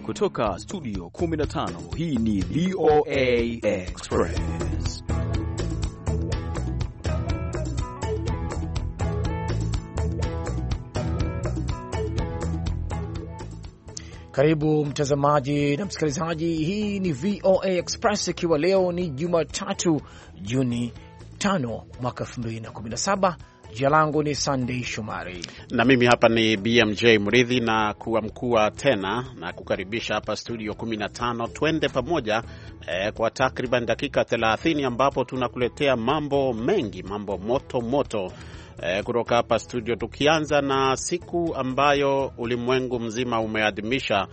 Kutoka studio 15, hii ni VOA Express. Karibu mtazamaji na msikilizaji, hii ni VOA Express, ikiwa leo ni Jumatatu Juni 5 mwaka 2017. Jina langu ni Sunday Shomari na mimi hapa ni BMJ Mridhi, na kuamkua tena na kukaribisha hapa studio 15. Twende pamoja kwa takriban dakika 30 ambapo tunakuletea mambo mengi, mambo moto moto kutoka hapa studio, tukianza na siku ambayo ulimwengu mzima umeadhimisha,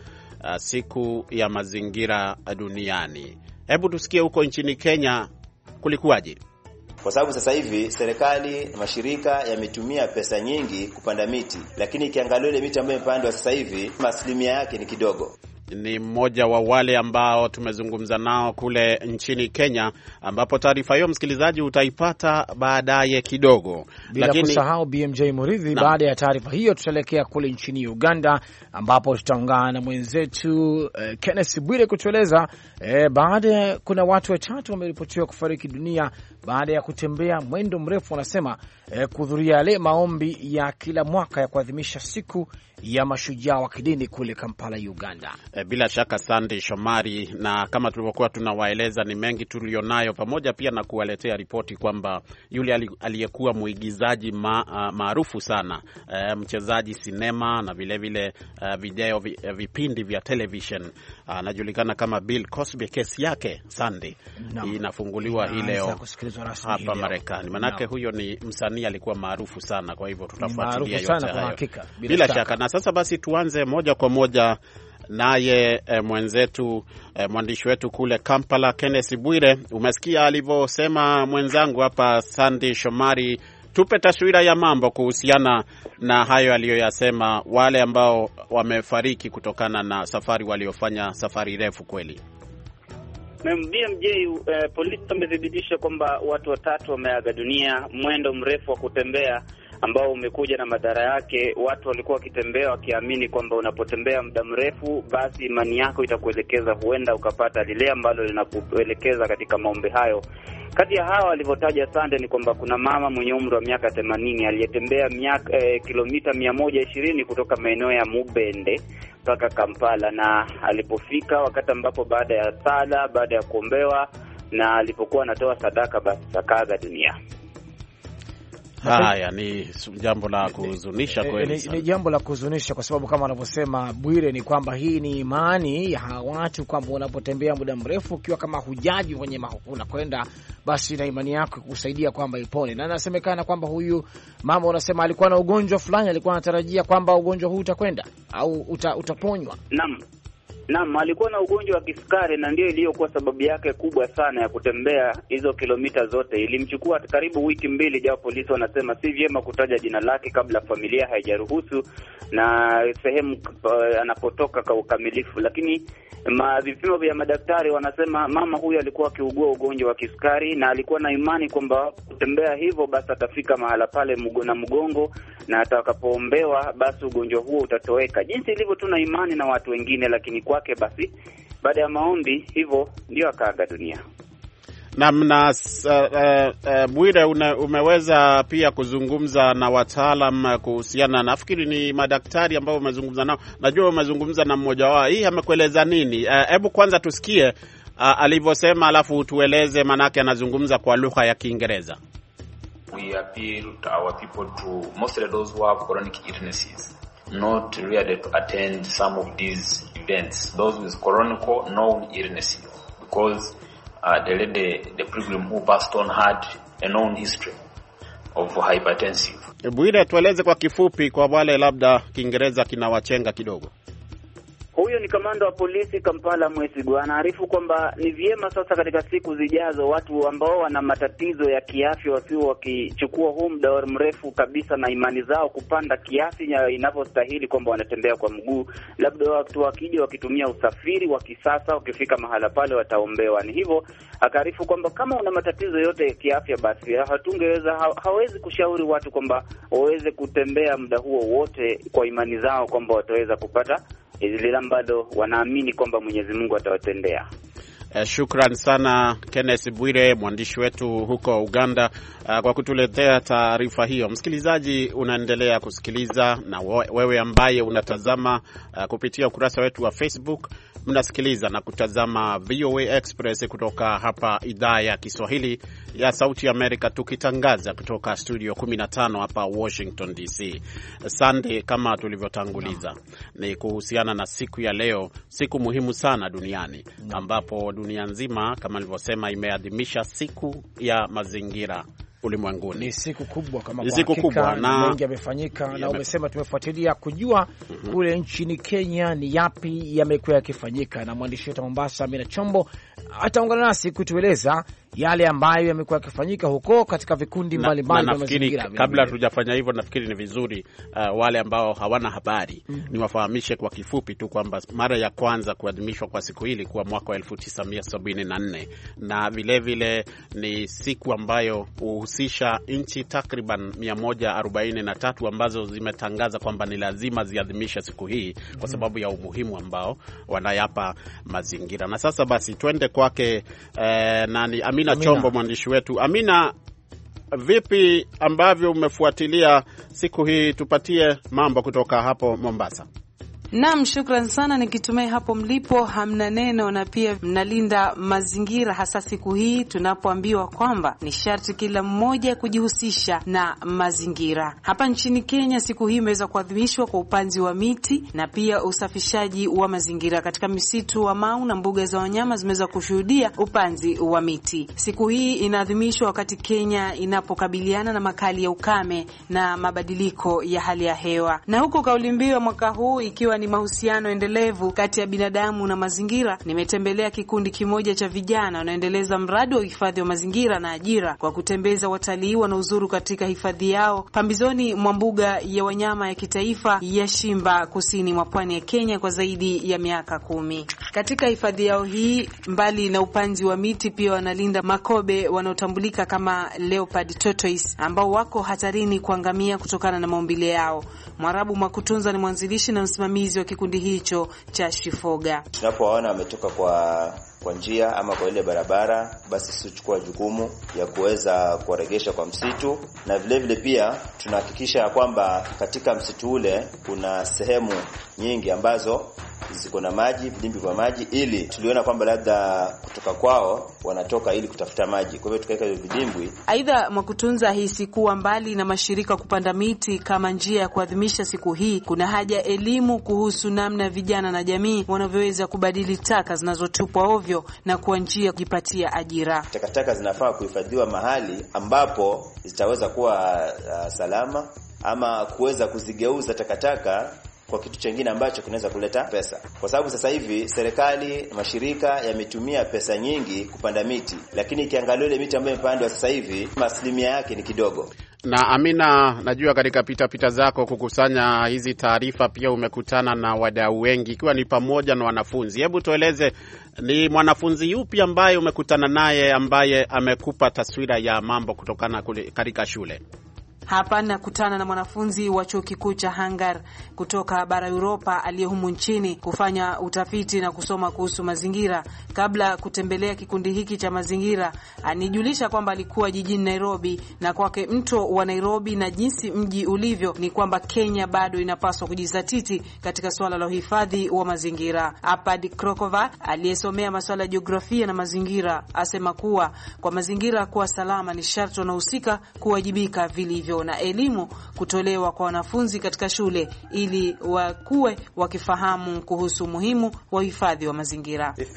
siku ya mazingira duniani. Hebu tusikie huko nchini Kenya kulikuwaje? Kwa sababu sasa hivi serikali na mashirika yametumia pesa nyingi kupanda miti, lakini ikiangalia ile miti ambayo imepandwa sasa hivi asilimia yake ni kidogo. Ni mmoja wa wale ambao tumezungumza nao kule nchini Kenya, ambapo taarifa hiyo msikilizaji utaipata baadaye kidogo. Bila kusahau BMJ Muridhi, baada ya taarifa hiyo tutaelekea kule nchini Uganda, ambapo tutaungana na mwenzetu Kenneth Bwire kutueleza baada kuna watu watatu wameripotiwa kufariki dunia baada ya kutembea mwendo mrefu, wanasema kuhudhuria yale maombi ya kila mwaka ya kuadhimisha siku ya mashujaa wa kidini kule Kampala, Uganda. Bila shaka Sunday Shomari, na kama tulivyokuwa tunawaeleza ni mengi tulionayo, pamoja pia na kuwaletea ripoti kwamba yule aliyekuwa muigizaji maarufu sana, mchezaji sinema na vile vile video vipindi vya television, anajulikana kama Bill Cosby, kesi yake Sunday inafunguliwa hii leo hapa Marekani. Manake huyo ni msanii alikuwa maarufu sana, kwa hivyo tutafuatilia yote hayo bila shaka. Na sasa basi tuanze moja kwa moja naye mwenzetu mwandishi wetu kule Kampala, Kenneth Bwire. Umesikia alivyosema mwenzangu hapa Sunday Shomari, tupe taswira ya mambo kuhusiana na hayo aliyoyasema, wale ambao wamefariki kutokana na safari waliofanya, safari refu kweli. BMJ, polisi wamethibitisha kwamba watu watatu wameaga dunia, mwendo mrefu wa kutembea ambao umekuja na madhara yake. Watu walikuwa wakitembea wakiamini kwamba unapotembea muda mrefu basi imani yako itakuelekeza, huenda ukapata lile ambalo linakuelekeza katika maombi hayo. Kati ya hawa walivyotaja Sande ni kwamba kuna mama mwenye umri wa miaka 80 aliyetembea kilomita 120 kutoka maeneo ya Mubende mpaka Kampala, na alipofika wakati ambapo baada ya sala, baada ya kuombewa na alipokuwa anatoa sadaka, basi akaaga dunia. Haya ni jambo la kuhuzunisha kweli. Ni jambo la kuhuzunisha kwa sababu kama wanavyosema Bwire ni kwamba hii ni imani ya watu kwamba unapotembea muda mrefu ukiwa kama hujaji kwenye unakwenda, basi na imani yako kusaidia kwamba ipone. Na inasemekana kwamba huyu mama unasema alikuwa na ugonjwa fulani, alikuwa anatarajia kwamba ugonjwa huu utakwenda au utaponywa. Naam, alikuwa na ugonjwa wa kisukari, na ndio iliyokuwa sababu yake kubwa sana ya kutembea hizo kilomita zote. Ilimchukua karibu wiki 2, japo polisi wanasema si vyema kutaja jina lake kabla familia haijaruhusu na sehemu anapotoka kwa ukamilifu, lakini vipimo vya madaktari wanasema mama huyu alikuwa akiugua ugonjwa wa kisukari, na alikuwa na imani kwamba kutembea hivyo basi atafika mahala pale na mgongo, na atakapoombewa basi ugonjwa huo utatoweka, jinsi ilivyo tuna imani na watu wengine. Lakini kwake basi baada ya maombi hivyo ndio akaaga dunia. Na Bwire, umeweza pia kuzungumza na wataalam kuhusiana, nafikiri ni madaktari ambao umezungumza nao, najua umezungumza na mmoja wao. Hii amekueleza nini? Hebu kwanza tusikie alivyosema, alafu tueleze, manake anazungumza kwa lugha ya Kiingereza. We appeal to our people to, mostly those who have chronic illnesses, not really to attend some of these events, those with chronic known illnesses, because the pilgrim who passed on had a known history of hypertensive. Bwire, tueleze kwa kifupi kwa wale labda Kiingereza kinawachenga kidogo. Huyo ni kamanda wa polisi Kampala, Mwesigwa, anaarifu kwamba ni vyema sasa katika siku zijazo watu ambao wana matatizo ya kiafya wasio wakichukua huu muda mrefu kabisa na imani zao kupanda kiasi inavyostahili, kwamba wanatembea kwa mguu, labda watu wakija wakitumia usafiri wa kisasa, wakifika mahala pale wataombewa. Ni hivyo akaarifu kwamba kama una matatizo yote ya kiafya, basi hawezi kushauri watu kwamba waweze kutembea muda huo wote kwa imani zao kwamba wataweza kupata lile ambalo wanaamini kwamba Mwenyezi Mungu atawatendea. Shukran sana Kenneth Bwire, mwandishi wetu huko Uganda, kwa kutuletea taarifa hiyo. Msikilizaji, unaendelea kusikiliza, na wewe ambaye unatazama kupitia ukurasa wetu wa Facebook, mnasikiliza na kutazama VOA Express kutoka hapa idhaa ya Kiswahili ya Sauti ya Amerika, tukitangaza kutoka studio 15 hapa Washington DC. Sunday, kama tulivyotanguliza, ni kuhusiana na siku ya leo, siku muhimu sana duniani, ambapo dunia nzima kama nilivyosema imeadhimisha siku ya mazingira ulimwenguni. Ni siku kubwa, kama kwa hakika na mengi yamefanyika, na umesema tumefuatilia kujua kule nchini Kenya ni yapi yamekuwa yakifanyika, na mwandishi wetu Mombasa Amina Chombo ataungana nasi kutueleza yale ambayo yamekuwa yakifanyika huko katika vikundi mbalimbali vya mazingira. Kabla tujafanya hivyo, nafikiri ni vizuri wale ambao hawana habari niwafahamishe kwa kifupi tu kwamba mara ya kwanza kuadhimishwa kwa siku hili kwa mwaka wa 1974, na vile vile ni siku ambayo huhusisha nchi takriban 143 ambazo zimetangaza kwamba ni lazima ziadhimishe siku hii kwa sababu ya umuhimu ambao wanayapa mazingira. Na sasa basi twende kwake nani Amina Chombo, mwandishi wetu. Amina, vipi ambavyo umefuatilia siku hii? Tupatie mambo kutoka hapo Mombasa. Naam, shukran sana, nikitumai hapo mlipo hamna neno na pia mnalinda mazingira, hasa siku hii tunapoambiwa kwamba ni sharti kila mmoja kujihusisha na mazingira. Hapa nchini Kenya siku hii imeweza kuadhimishwa kwa upanzi wa miti na pia usafishaji wa mazingira. Katika misitu wa Mau na mbuga za wanyama zimeweza kushuhudia upanzi wa miti. Siku hii inaadhimishwa wakati Kenya inapokabiliana na makali ya ukame na mabadiliko ya hali ya hewa. Na huko kauli mbiu mwaka huu ikiwa ni mahusiano endelevu kati ya binadamu na mazingira, nimetembelea kikundi kimoja cha vijana wanaendeleza mradi wa uhifadhi wa mazingira na ajira kwa kutembeza watalii wanaozuru katika hifadhi yao pambizoni mwa mbuga ya wanyama ya kitaifa ya Shimba kusini mwa pwani ya Kenya kwa zaidi ya miaka 10. Katika hifadhi yao hii, mbali na upanzi wa miti, pia wanalinda makobe wanaotambulika kama leopard tortoise ambao wako hatarini kuangamia kutokana na maumbile yao. Mwarabu Mwakutunza ni mwanzilishi na msimamizi wa kikundi hicho cha Shifoga. Tunapowaona wametoka kwa njia ama kwa ile barabara, basi sisi tuchukua jukumu ya kuweza kuwaregesha kwa msitu, na vile vile pia tunahakikisha kwamba katika msitu ule kuna sehemu nyingi ambazo ziko na maji, vidimbi vya maji, ili tuliona kwamba labda kutoka kwao wanatoka ili kutafuta maji, kwa hivyo tukaweka hizo vidimbwi. Aidha, Mwakutunza hisi kuwa mbali na mashirika kupanda miti kama njia ya kuadhimisha siku hii, kuna haja elimu kuhusu namna vijana na jamii wanavyoweza kubadili taka zinazotupwa ovyo na kuwa njia kujipatia ajira. Takataka zinafaa kuhifadhiwa mahali ambapo zitaweza kuwa salama, ama kuweza kuzigeuza takataka kwa kitu kingine ambacho kinaweza kuleta pesa. Kwa sababu sasa hivi serikali na mashirika yametumia pesa nyingi kupanda miti, lakini ikiangalia ile miti ambayo imepandwa sasa hivi asilimia yake ni kidogo. Na Amina, najua katika pita zako kukusanya hizi taarifa pia umekutana na wadau wengi, ikiwa ni pamoja na wanafunzi. Hebu tueleze ni mwanafunzi yupi ambaye umekutana naye ambaye amekupa taswira ya mambo kutokana katika shule? Hapa nakutana na mwanafunzi wa chuo kikuu cha Hangar kutoka bara Europa aliyehumu nchini kufanya utafiti na kusoma kuhusu mazingira. Kabla kutembelea kikundi hiki cha mazingira, anijulisha kwamba alikuwa jijini Nairobi, na kwake mto wa Nairobi na jinsi mji ulivyo ni kwamba Kenya bado inapaswa kujizatiti katika swala la uhifadhi wa mazingira. Apad Krokova aliyesomea masuala ya jiografia na mazingira asema kuwa kwa mazingira kuwa salama ni sharti wanahusika kuwajibika vilivyo, na elimu kutolewa kwa wanafunzi katika shule ili wakuwe wakifahamu kuhusu umuhimu wa hifadhi wa mazingira. If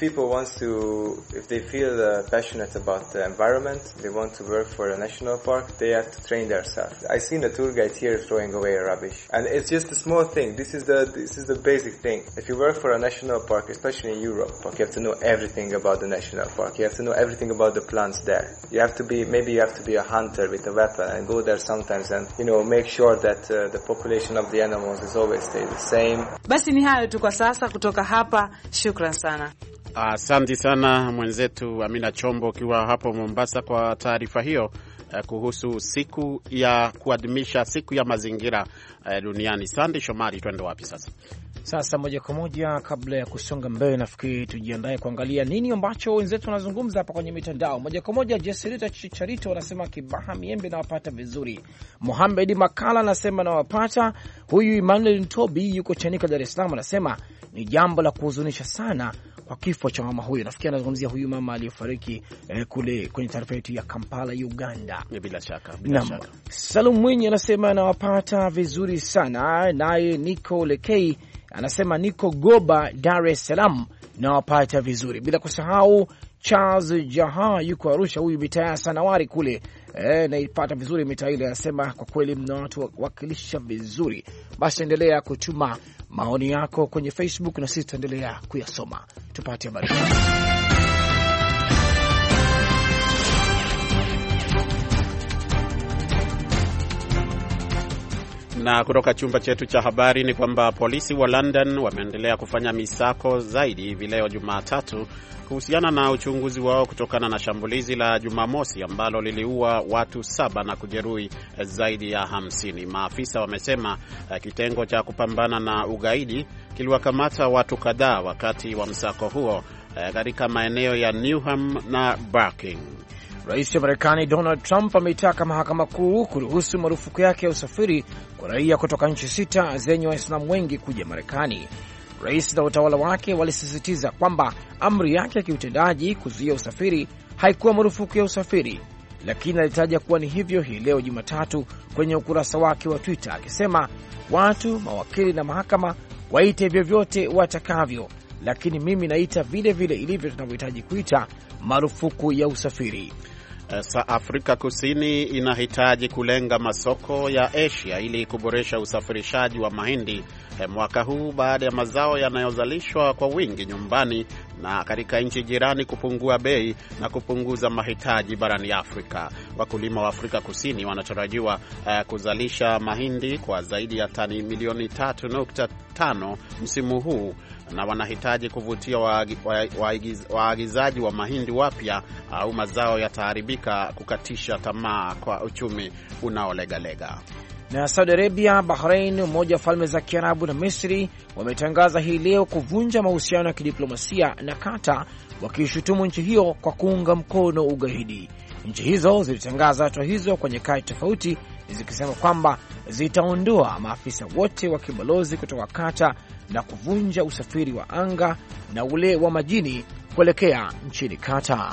they feel passionate about the environment, they want to work for a national park, they have to train themselves. I seen the tour guide here throwing away rubbish, and it's just a small thing. This is the basic thing. If you work for a national park, especially in Europe, you have to know everything about the national park. You have to know everything about the plants there. You have to be a hunter with a weapon and go there sometimes and make sure that the population of the animals is always stay the same. Basi ni hayo tu kwa sasa kutoka hapa. Shukran sana. Asante sana mwenzetu Amina Chombo ukiwa hapo Mombasa kwa taarifa hiyo kuhusu siku ya kuadhimisha siku ya mazingira duniani. Sandy Shomari, twende wapi sasa? Sasa moja kwa moja, kabla ya kusonga mbele, nafikiri tujiandae kuangalia nini ambacho wenzetu wanazungumza hapa kwenye mitandao. Moja kwa moja, Jeserita Chicharito anasema Kibaha Miembe nawapata vizuri. Mohamed Makala anasema nawapata. Huyu Emmanuel Ntobi yuko Chanika, Dar es Salaam, anasema ni jambo la kuhuzunisha sana kwa kifo cha mama huyu. Nafikiri anazungumzia huyu mama aliyefariki kule kwenye taarifa yetu ya Kampala, Uganda. Bila shaka. Salum Mwinyi anasema anawapata vizuri sana. Naye Nico Lekei anasema niko Goba, Dar es Salaam, nawapata vizuri. Bila kusahau Charles Jaha yuko Arusha, huyu mitaa ya Sanawari kule naipata vizuri mitaa ile. Anasema kwa kweli mna watu wakilisha vizuri. Basi endelea kutuma maoni yako kwenye Facebook na sisi tutaendelea kuyasoma. Tupate habari. Na kutoka chumba chetu cha habari ni kwamba polisi wa London wameendelea kufanya misako zaidi hivi leo Jumatatu kuhusiana na uchunguzi wao kutokana na shambulizi la Jumamosi ambalo liliua watu 7 na kujeruhi zaidi ya 50. Maafisa wamesema kitengo cha kupambana na ugaidi kiliwakamata watu kadhaa wakati wa msako huo katika maeneo ya Newham na Barking. Rais wa Marekani Donald Trump ameitaka mahakama kuu kuruhusu marufuku yake ya usafiri kwa raia kutoka nchi 6 zenye Waislamu wengi kuja Marekani. Rais na utawala wake walisisitiza kwamba amri yake ya kiutendaji kuzuia usafiri haikuwa marufuku ya usafiri, lakini alitaja kuwa ni hivyo hii leo Jumatatu kwenye ukurasa wake wa Twitter, akisema watu, mawakili na mahakama waite vyovyote watakavyo, lakini mimi naita vile vile ilivyo tunavyohitaji kuita marufuku ya usafiri. Afrika Kusini inahitaji kulenga masoko ya Asia ili kuboresha usafirishaji wa mahindi mwaka huu baada ya mazao yanayozalishwa kwa wingi nyumbani na katika nchi jirani kupungua bei na kupunguza mahitaji barani Afrika. Wakulima wa Afrika Kusini wanatarajiwa kuzalisha mahindi kwa zaidi ya tani milioni 3.5 msimu huu na wanahitaji kuvutia waagizaji wa mahindi wapya au mazao yataharibika kukatisha tamaa kwa uchumi unaolegalega. Na Saudi Arabia, Bahrain, Umoja wa Falme za Kiarabu na Misri wametangaza hii leo kuvunja mahusiano ya kidiplomasia na Qatar, wakishutumu nchi hiyo kwa kuunga mkono ugaidi. Nchi hizo zilitangaza hatua hizo kwa nyakati tofauti, zikisema kwamba zitaondoa maafisa wote wa kibalozi kutoka Qatar na kuvunja usafiri wa anga na ule wa majini kuelekea nchini Qatar.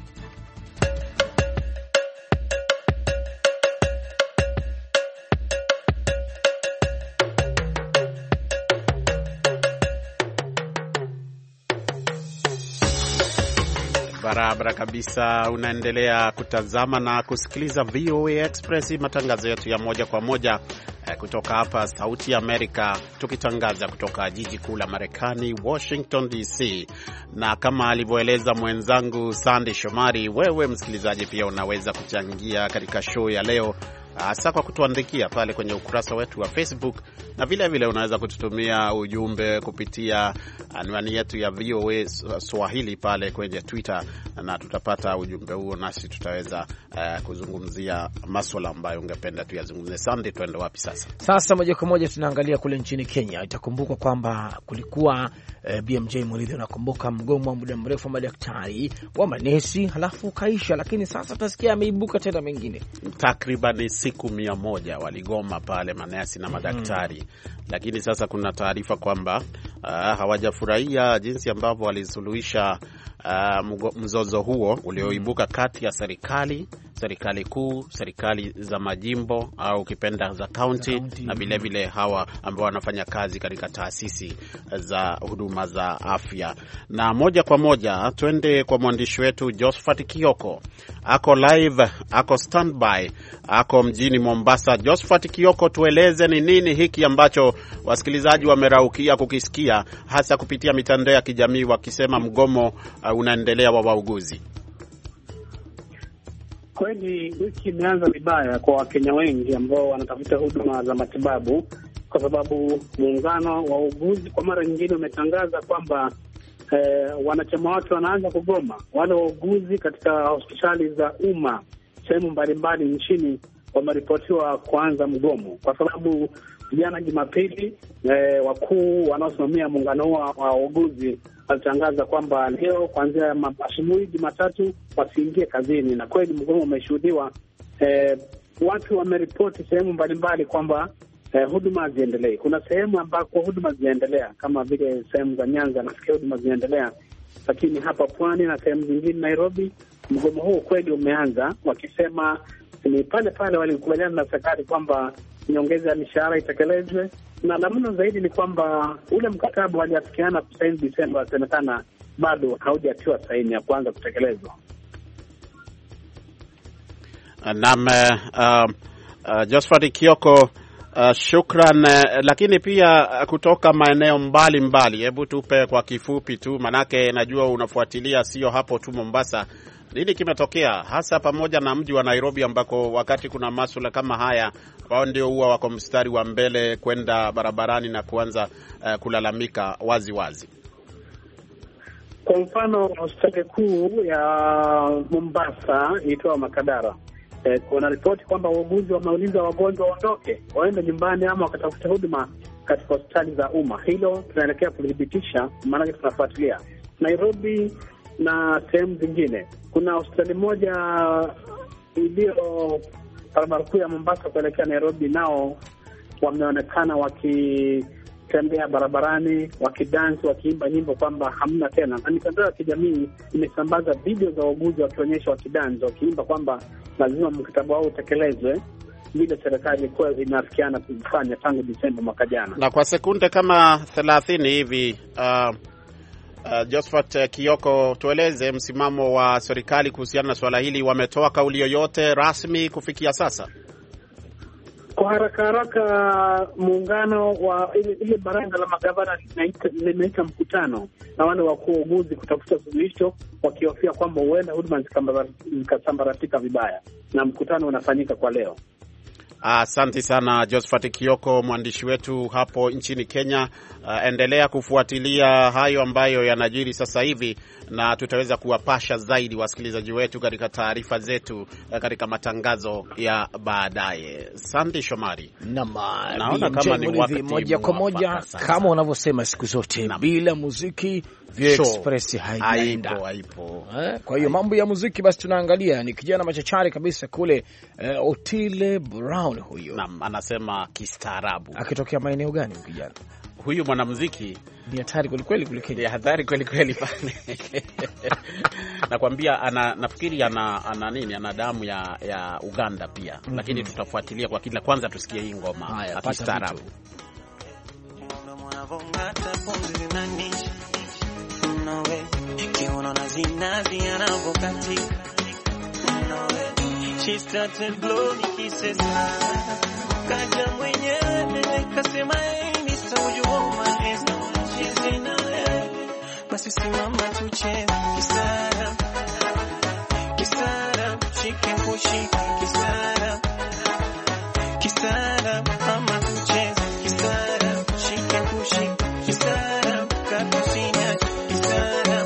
Barabara kabisa, unaendelea kutazama na kusikiliza VOA Express, matangazo yetu ya moja kwa moja kutoka hapa Sauti ya Amerika, tukitangaza kutoka jiji kuu la Marekani, Washington DC. Na kama alivyoeleza mwenzangu Sandy Shomari, wewe msikilizaji pia unaweza kuchangia katika show ya leo, hasa kwa kutuandikia pale kwenye ukurasa wetu wa Facebook, na vile vile unaweza kututumia ujumbe kupitia anwani yetu ya VOA Swahili pale kwenye Twitter, na tutapata ujumbe huo nasi tutaweza kuzungumzia masuala ambayo ungependa tuyazungumzie. Sandy, twende wapi sasa? Sasa moja kwa moja tunaangalia kule nchini Kenya. Itakumbuka kwamba kulikuwa BMJ Muridhi, unakumbuka mgomo wa muda mrefu wa madaktari wa manesi, halafu kaisha, lakini sasa tutasikia ameibuka tena mengine. Takriban siku 100 waligoma pale manesi na madaktari. Lakini sasa kuna taarifa kwamba hawajafurahia jinsi ambavyo walisuluhisha mzozo huo ulioibuka kati ya serikali kuu, serikali za majimbo au ukipenda za county, na vile vile hawa ambao wanafanya kazi katika taasisi za huduma za afya. Na moja kwa moja twende kwa mwandishi wetu Josephat Kioko. Ako live, ako standby, ako mjini Mombasa. Josephat Kioko, tueleze ni nini hiki ambacho wasikilizaji wameraukia kukisikia, hasa kupitia mitandao ya kijamii wakisema mgomo unaendelea wa wauguzi. Kweli wiki imeanza vibaya kwa Wakenya wengi ambao wanatafuta huduma za matibabu, kwa sababu muungano wa wauguzi kwa mara nyingine umetangaza kwamba wanachama wake wanaanza kugoma. Wale wauguzi katika hospitali za umma sehemu mbalimbali nchini wameripotiwa kuanza mgomo, kwa sababu jana Jumapili wakuu wanaosimamia muungano wa wauguzi walitangaza kwamba leo kuanzia asubuhi Jumatatu wasiingie kazini, na kweli mgomo umeshuhudiwa. Watu wameripoti sehemu mbalimbali kwamba huduma ziendelee. Kuna sehemu ambako huduma zinaendelea kama vile sehemu za Nyanza, nafikia huduma zinaendelea, lakini hapa Pwani na sehemu zingine Nairobi, mgomo huu kweli umeanza, wakisema ni pale pale walikubaliana na serikali kwamba nyongeza ya mishahara itekelezwe, na la mno zaidi ni kwamba ule mkataba waliafikiana kusaini Desemba wasemekana bado haujatiwa saini ya kuanza kutekelezwa. Naam, Josephat Kioko, shukran. Lakini pia kutoka maeneo mbalimbali, hebu tupe kwa kifupi tu, manake najua unafuatilia sio hapo tu Mombasa. Nini kimetokea hasa pamoja na mji wa Nairobi ambako wakati kuna masuala kama haya wao ndio huwa wako mstari wa mbele kwenda barabarani na kuanza kulalamika wazi wazi? Kwa mfano hospitali kuu ya Mombasa iitwa Makadara, kuna ripoti kwamba wauguzi wameuliza wagonjwa waondoke waende nyumbani ama wakatafuta huduma katika hospitali za umma. Hilo tunaelekea kulithibitisha, maana tunafuatilia Nairobi na sehemu zingine. Kuna hospitali moja iliyo barabara kuu ya Mombasa kuelekea Nairobi, nao wameonekana wakitembea barabarani, wakidansi, wakiimba nyimbo kwamba hamna tena. Na mitandao ya kijamii imesambaza video za wauguzi wakionyesha wakidansi, wakiimba kwamba lazima mkataba wao utekelezwe vile serikali ilikuwa inafikiana kufanya tangu Desemba mwaka jana. Na kwa sekunde kama 30 hivi Josephat Kioko, tueleze msimamo wa serikali kuhusiana na swala hili. Wametoa kauli yoyote rasmi kufikia sasa? Kwa haraka muungano wa ile baraza la magavana limeita mkutano na wale wakuu wa uguzi kutafuta suluhisho, wakihofia kwamba huenda huduma zikasambaratika vibaya, na mkutano unafanyika kwa leo. Asante sana Josephat Kioko, mwandishi wetu hapo nchini Kenya. Endelea kufuatilia hayo ambayo yanajiri sasa hivi, na tutaweza kuwapasha zaidi wasikilizaji wetu katika taarifa zetu katika matangazo ya baadaye. Sandy Shomari. Naona kama ni wakati moja kwa moja kama unavyosema siku zote, bila muziki Express haipo. Kwa hiyo mambo ya muziki basi tunaangalia ni kijana machachari kabisa kule, Otile Brown huyo. Naam, anasema kistaarabu. Akitokea maeneo gani kijana? Huyu mwanamuziki ni hatari kweli kweli kule Kenya. Ni hatari kweli kweli pale. Nakwambia nafikiri ana nini, ana damu ya Uganda pia. Lakini tutafuatilia kwa kila. Kwanza tusikie hii ngoma ya kistaarabu. She started blowing kisses. Kaja mwenyewe kasema Mr. You woman is no she's in a basi simama tucheze kisara kisara shike kushi kisara kisara mama tucheze kisara shike kushi kisara kakusina kisara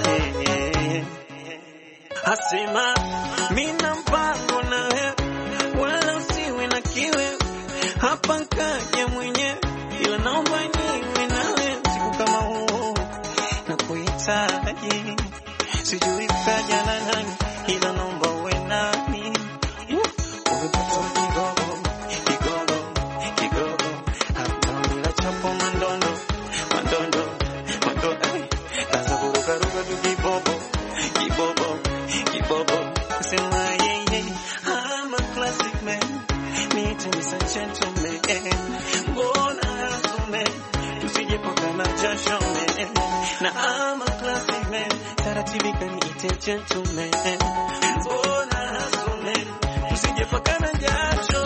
asema mina mpango na wewe wala usiwe na kiwe hapa kaja mwenyewe ila naomba niwe nawe siku kama huo na kuhitaji sijui kaja na nani ila naomba uwe nami umepata kigogo kigogo kigogo hapa bila chapo mandondo mandondo mandondo kaza kuruka ruka tu kibobo kibobo kibobo kusema yeye I'm a classic man need to be such a gentleman mbona hasume tusije pakana jasho na I'm a classic man taratibika niite gentleman mbona hasume tusije pakana jasho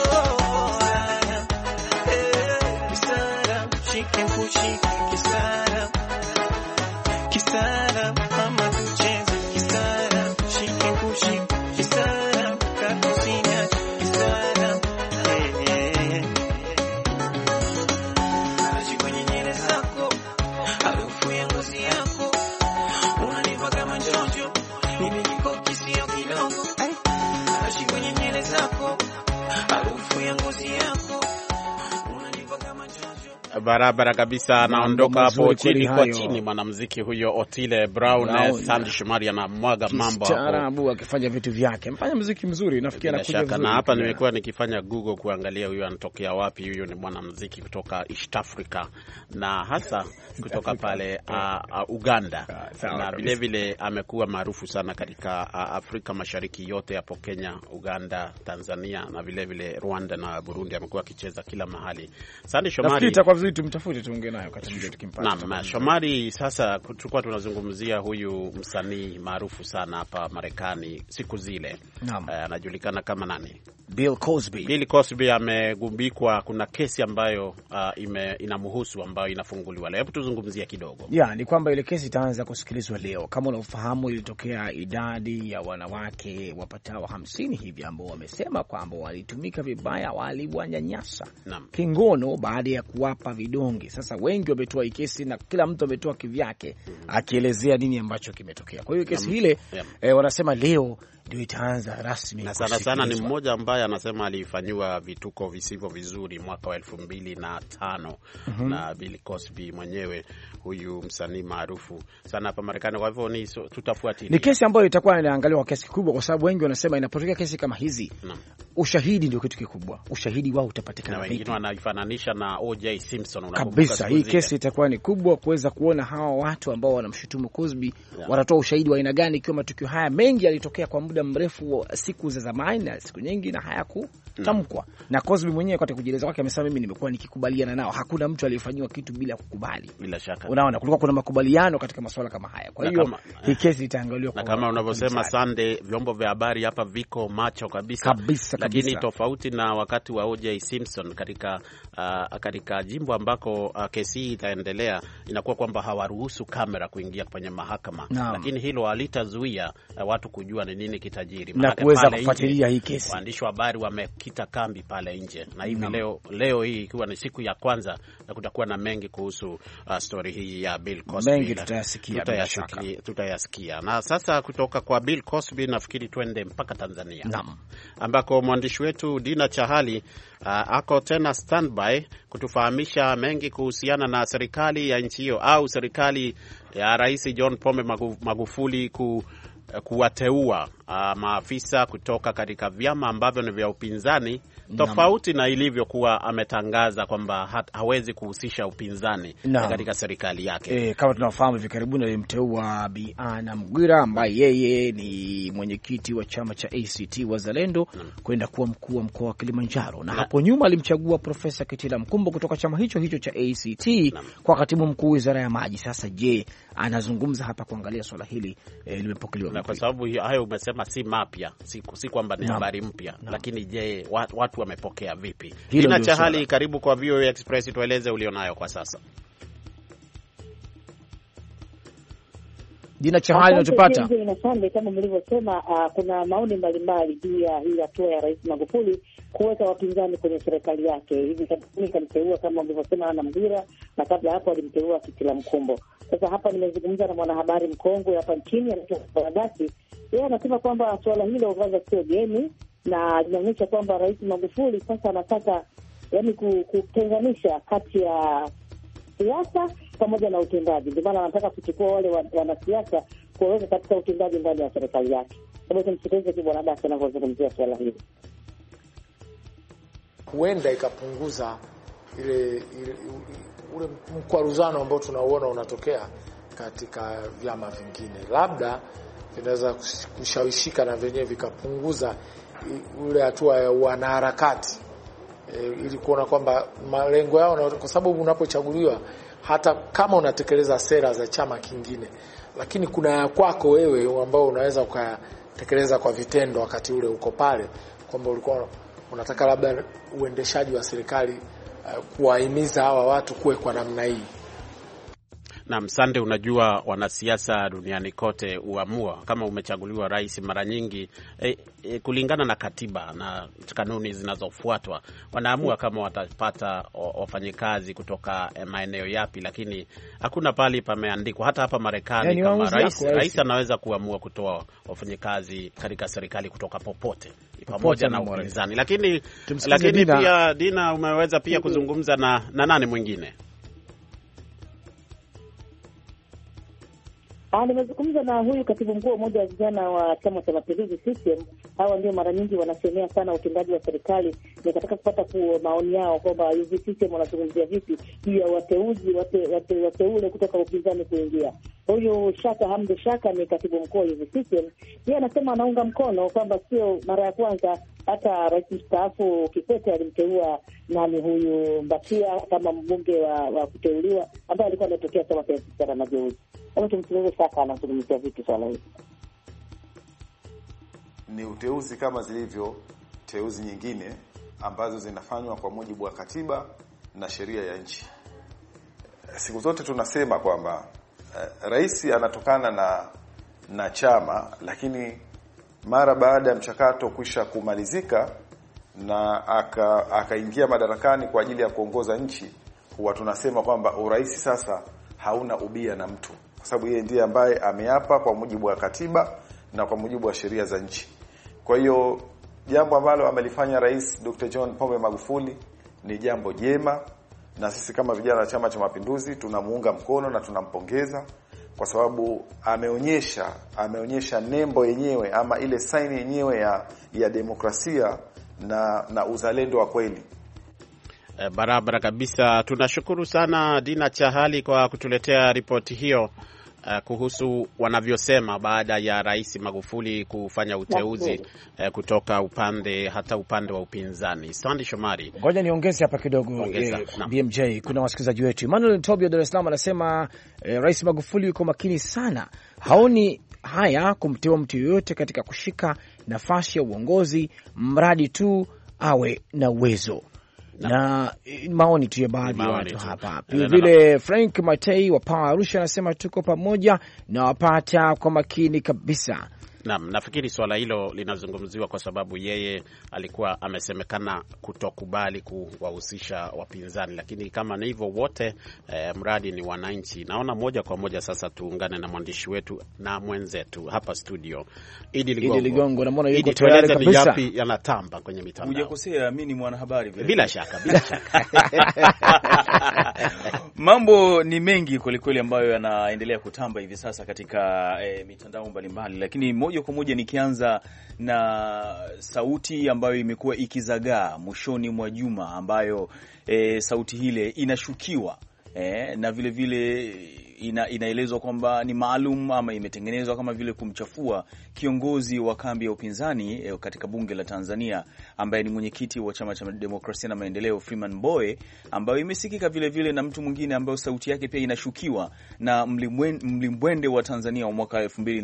kisara shike kushika kisara kisara mama tucheze kisara shike kushika kisara kakusina kisara kwenye nywele zako harufu ya ngozi yako unanipa kama njojo mimi niko kisio kidogo kwenye barabara kabisa. Anaondoka hapo chini kwa chini mwanamuziki huyo Otile Brown. Sandy Shomari anamwaga mambo hapo, Taarabu akifanya vitu vyake, mfanya muziki mzuri, nafikiri anakuja vizuri. Na hapa nimekuwa nikifanya Google kuangalia huyo anatokea wapi. Huyo ni mwanamuziki kutoka East Africa na hasa kutoka pale Uganda, na vile vile amekuwa maarufu sana katika Afrika Mashariki yote, hapo Kenya, Uganda, Tanzania na vile vile Rwanda na Burundi. Amekuwa akicheza kila mahali. Sandy Shomari, kwa vizuri tumtafute tuongee naye wakati mwingine tukimpata. Naam, Shomari, sasa tulikuwa tunazungumzia huyu msanii maarufu sana hapa Marekani siku zile. Anajulikana kama nani? Bill Cosby. Bill Cosby amegumbikwa, kuna kesi ambayo inamhusu ambayo inafunguliwa leo. Hebu tuzungumzie kidogo. Ni kwamba ile kesi itaanza kusikilizwa leo. Kama unafahamu, ilitokea idadi ya wanawake wapatao 50 hivi ambao wamesema kwamba walitumika vibaya, waliwanyanyasa kingono baada ya kuwapa vidonge. Sasa wengi wametoa hii kesi na kila mtu ametoa kivyake akielezea nini ambacho kimetokea. Kwa hiyo kesi ile wanasema leo ndio itaanza rasmi. Na sana ni mmoja ambaye anasema alifanywa vituko visivyo vizuri mwaka wa 2005 na Bill Cosby mwenyewe, huyu msanii maarufu sana hapa Marekani. Kwa hivyo tutafuatilia. Ni kesi ambayo itakuwa inaangaliwa kwa kiasi kikubwa, kwa sababu wengi wanasema inapotokea kesi kama hizi ushahidi ndio kitu kikubwa. Ushahidi wao utapatikana. Na wengine wanaifananisha na O.J. Simpson. Kabisa, hii kesi itakuwa ni kubwa kuweza kuona hawa watu ambao wanamshutumu Cosby wanatoa ushahidi wa aina gani, ikiwa matukio haya mengi yalitokea kwa muda mrefu, siku za zamani na siku nyingi, na hayakutamkwa. Na Cosby mwenyewe katika kujieleza kwake amesema mimi nimekuwa nikikubaliana nao. Hakuna mtu aliyefanywa kitu bila kukubali. Bila shaka. Unaona, kulikuwa kuna makubaliano katika masuala kama haya. Kwa hiyo hii kesi itaangaliwa na kama unavyosema Sunday, vyombo vya habari hapa viko macho kabisa. Lakini tofauti na wakati wa O.J. Simpson katika jimbo ambako kesi hii itaendelea, inakuwa kwamba hawaruhusu kamera kuingia kwenye mahakama. Lakini hilo halitazuia watu kujua ni nini kitajiri na kuweza kufuatilia hii kesi. Waandishi wa habari wamekita kambi pale nje, na hivi leo hii ikiwa ni siku ya kwanza, na kutakuwa na mengi kuhusu story hii ya Bill Cosby. Mengi tutayasikia. Na sasa kutoka kwa Bill Cosby nafikiri twende mpaka Tanzania. Ambako mwandishi wetu Dina Chahali ako tena standby kutufahamisha mengi kuhusiana na serikali ya nchi hiyo, au serikali ya Rais John Pombe Magufuli kuwateua maafisa kutoka katika vyama ambavyo ni vya upinzani, tofauti na ilivyokuwa ametangaza kwamba hawezi kuhusisha upinzani katika serikali yake. Kama tunafahamu, hivi karibuni alimteua Bi Anna Mghwira ambaye yeye ni mwenyekiti wa chama cha ACT Wazalendo kwenda kuwa mkuu wa mkoa wa Kilimanjaro, na hapo nyuma alimchagua Profesa Kitila Mkumbo kutoka chama hicho cha ACT kwa katibu mkuu wizara ya maji. Sasa je, anazungumza hapa kuangalia swala hili limepokelewa kwa sababu hayo umesema si mapya, si kwamba ni habari mpya, lakini je, watu wamepokea vipi? Dina Chahali, karibu kwa VOA Express, tueleze ulionayo kwa sasa. Dina Chahali, unatupata? Kama mlivyosema, kuna maoni mbalimbali juu ya hii hatua ya Rais Magufuli kuweka wapinzani kwenye serikali yake. Hivi karibuni alimteua kama mlivyosema Anna Mghwira, na kabla hapo alimteua Kitila Mkumbo. Sasa hapa nimezungumza na mwanahabari mkongwe hapa nchini anaitwa Baradasi. Yeye anasema kwamba suala hilo kwanza sio geni, na linaonyesha kwamba Rais Magufuli sasa anataka kutenganisha kati ya siasa pamoja na utendaji. Ndio maana anataka kuchukua wale wanasiasa kuwaweka katika utendaji ndani ya serikali yake. Hebu tumsikilize kwa Bwana Baradasi anavyozungumzia suala hili. Huenda ikapunguza ule mkwaruzano ambao tunauona unatokea katika vyama vingine. Labda vinaweza kushawishika na venyewe vikapunguza ule hatua ya wanaharakati ili kuona kwamba malengo yao, kwa sababu unapochaguliwa hata kama unatekeleza sera za chama kingine, lakini kuna ya kwako wewe ambao unaweza ukatekeleza kwa vitendo wakati ule uko pale, kwamba ulikuwa unataka labda uendeshaji wa serikali kuwahimiza hawa watu kuwe kwa namna hii. Na msande, unajua wanasiasa duniani kote huamua kama umechaguliwa rais, mara nyingi kulingana na katiba na kanuni zinazofuatwa, wanaamua kama watapata wafanyikazi kutoka maeneo yapi, lakini hakuna pali pameandikwa. Hata hapa Marekani kama rais anaweza kuamua kutoa wafanyikazi katika serikali kutoka popote pamoja na upinzani. Lakini pia Dina, umeweza pia kuzungumza na nani mwingine? Nimezungumza na huyu katibu mkuu mmoja wa vijana wa Chama cha Mapinduzi CCM. Hawa ndio mara nyingi wanasemea sana utendaji wa serikali. Nikataka kupata maoni yao kwamba hivi CCM wanazungumzia vipi juu ya wateule kutoka upinzani kuingia. Huyu Shaka Hamdu Shaka ni katibu mkuu hivi CCM. Yeye anasema anaunga mkono kwamba sio mara ya kwanza, hata rais mstaafu Kikwete alimteua huyu Mbatia kama mbunge wa kuteuliwa ambaye alikuwa anatokea Chama cha Sera na Mageuzi. Tumsikilize Shaka anazungumzia vipi swala hili. Ni uteuzi kama zilivyo teuzi nyingine ambazo zinafanywa kwa mujibu wa katiba na sheria ya nchi. Siku zote tunasema kwamba rais anatokana na chama, lakini mara baada ya mchakato kisha kumalizika na akaingia madarakani kwa ajili ya kuongoza nchi, huwa tunasema kwamba urais sasa hauna ubia na mtu, kwa sababu yeye ndiye ambaye ameapa kwa mujibu wa katiba na kwa mujibu wa sheria za nchi. Kwa hiyo jambo ambalo amelifanya Rais Dr. John Pombe Magufuli ni jambo jema, na sisi kama vijana wa Chama cha Mapinduzi tunamuunga mkono na tunampongeza kwa sababu ameonyesha nembo yenyewe ama ile sign yenyewe ya demokrasia na uzalendo wa kweli. Barabara kabisa. Tunashukuru sana Dina Chahali kwa kutuletea ripoti hiyo kuhusu wanavyosema baada ya Rais Magufuli kufanya uteuzi kutoka upande wa upinzani. Sandi Shomari, ngoja niongeze hapa kidogo BMJ. Kuna wasikilizaji wetu. Emmanuel Tobio Dar es Salaam anasema Rais Magufuli yuko makini sana, haoni haya kumteua mtu yoyote katika kushika nafasi ya uongozi mradi tu awe na uwezo. Na maoni tu ya baadhi ya watu hapa. Vile Frank Matei wa Power Arusha anasema tuko pamoja na wapata kwa makini kabisa. Naam, nafikiri swala hilo linazungumziwa kwa sababu yeye alikuwa amesemekana kutokubali kuwahusisha wapinzani, lakini kama ni hivyo wote mradi ni wananchi. Naona moja kwa moja sasa tuungane na mwandishi wetu na mwenzetu hapa studio Idi Ligongo. Naona yuko tayari kabisa. Ni yapi yanatamba kwenye mitandao? Hujakosea, mimi ni mwanahabari vile. Bila shaka. Mambo ni mengi kweli ambayo yanaendelea kutamba hivi sasa katika mitandao mbalimbali, lakini moja kwa moja nikianza na sauti ambayo imekuwa ikizagaa mwishoni mwa juma, ambayo sauti hile inashukiwa na vile inaelezwa kwamba ni maalum ama imetengenezwa kama vile kumchafua kiongozi wa kambi ya upinzani katika bunge la Tanzania ambaye ni mwenyekiti wa Chama cha Demokrasia na Maendeleo Freeman Mbowe, ambayo imesikika vile na mtu mwingine ambaye sauti yake pia inashukiwa na mlimbwende wa Tanzania wa mwaka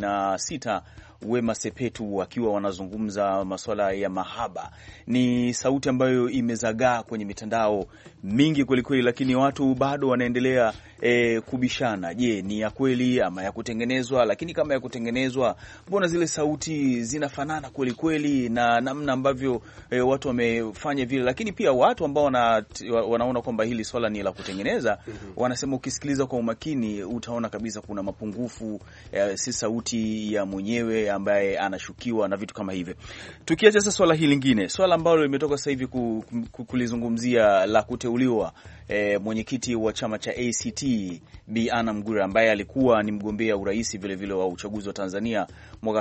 2006 Wema Sepetu, akiwa wanazungumza masuala ya mahaba. Ni sauti ambayo imezagaa kwenye mitandao mingi kweli, lakini watu bado wanaendelea kubishana. Je, ni ya kweli ama ya kutengenezwa? Lakini kama ya kutengenezwa, mbona zile sauti zinafanana kweli na namna ambavyo watu wamefanya vile? Lakini pia watu ambao wanaona kwamba hili swala ni la kutengeneza, wanasema ukisikiliza kwa umakini utaona kabisa kuna mapungufu, si sauti ya mwenyewe ambaye anashukiwa na vitu kama hivyo. Tukiacha sasa swala hili lingine, swala ambalo limetoka sasa hivi kulizungumzia la kuteuliwa mwenyekiti wa chama cha ACT Bi Anna Mghura, ambaye alikuwa ni mgombea urais vile wa uchaguzi wa Tanzania mwaka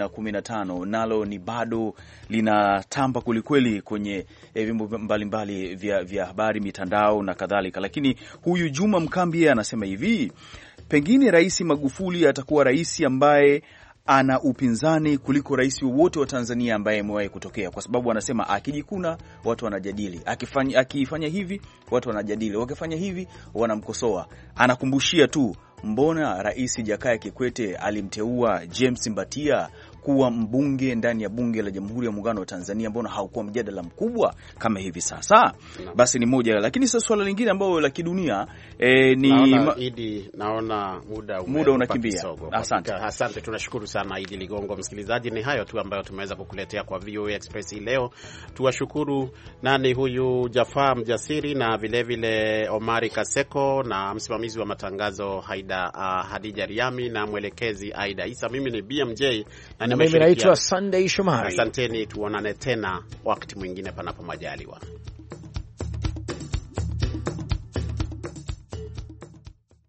2015, nalo ni bado linatamba kweli kwenye vyombo mbalimbali vya habari, mitandao na kadhalika. Lakini huyu Juma Mkambi anasema hivi: pengine Rais Magufuli atakuwa rais ambaye ana upinzani kuliko rais wowote wa Tanzania ambaye amewahi kutokea, kwa sababu anasema akijikuna watu wanajadili, akifanya hivi watu wanajadili, wakifanya hivi wanamkosoa. Anakumbushia tu, mbona Rais Jakaya Kikwete alimteua James Mbatia kuwa mbunge ndani ya bunge la Jamhuri ya Muungano wa Tanzania, mbona haukuwa mjadala mkubwa kama hivi sasa? Basi ni moja. Lakini sasa swala lingine ambalo la kidunia naona muda unakimbia. Asante, tunashukuru sana Idi Ligongo. Msikilizaji, ni hayo tu ambayo tumeweza kukuletea kwa VOA Express leo. Tuwashukuru huyu Jafar Mjasiri na vile Omari Kaseko na msimamizi wa matangazo Hadija Riami na mwelekezi Aida Isa. Mimi ni BMJ na mimi naitwa Sunday Shomari. Asanteni, tuonane tena wakati mwingine panapo majaliwa.